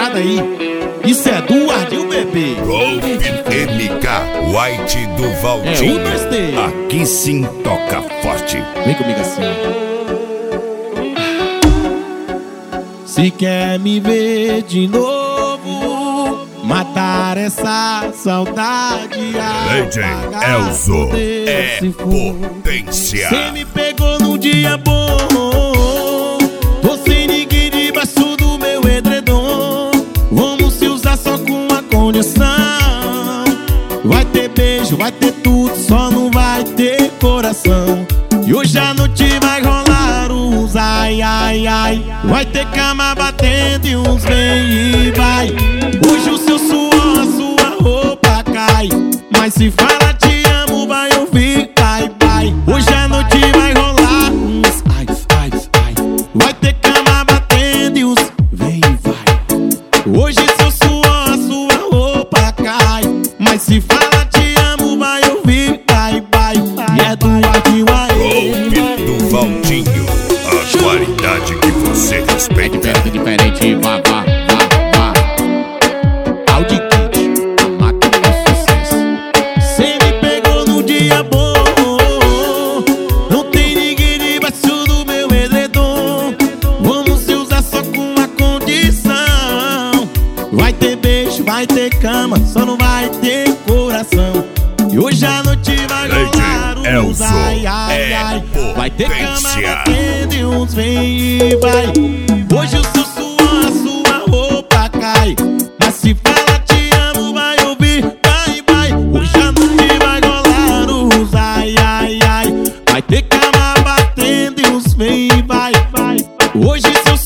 pesada aí. Isso é do Ardil Bebê. Golf MK White do Valtinho. É o 2D. Aqui sim toca forte. Vem comigo assim, ó. Se quer me ver de novo, matar essa saudade. Lady Elzo é potência. Cê me pegou num dia bom, tô sem ninguém debaixo do meu edredom. Vamos se usar só com uma condição. Vai ter beijo, vai ter tudo, só não vai ter coração. E hoje a noite vai rolar uns ai, ai, ai. Vai ter cama batendo e uns vem e vai. Hoje o seu suor, a sua roupa cai. Mas se fala te amo, vai ouvir, vai, vai. Hoje a noite vai rolar uns ai, ai, ai. Vai ter cama batendo e uns vem e vai. Hoje seu suor, a sua roupa cai. Mas se fala te amo, vai ouvir, vai, vai. E é do Ardil Golpe do Valtinho. A qualidade que você respeita. Diferente, vá, vá, vá, vá. Audi Kit, a máquina do sucesso. Cê me pegou num dia bom, não tem ninguém debaixo do meu edredom. Vamos se usar só com uma condição. Vai ter beijo, vai ter cama, só não vai ter coração. E hoje a noite vai rolar uns ai, ai, ai. Vai ter cama batendo e uns vem e vai. Hoje o seu suor, a sua roupa cai. Mas se fala te amo, vai ouvir, vai, vai. Hoje a noite vai rolar uns ai, ai, ai. Vai ter cama batendo e uns vem e vai, vai. Hoje seu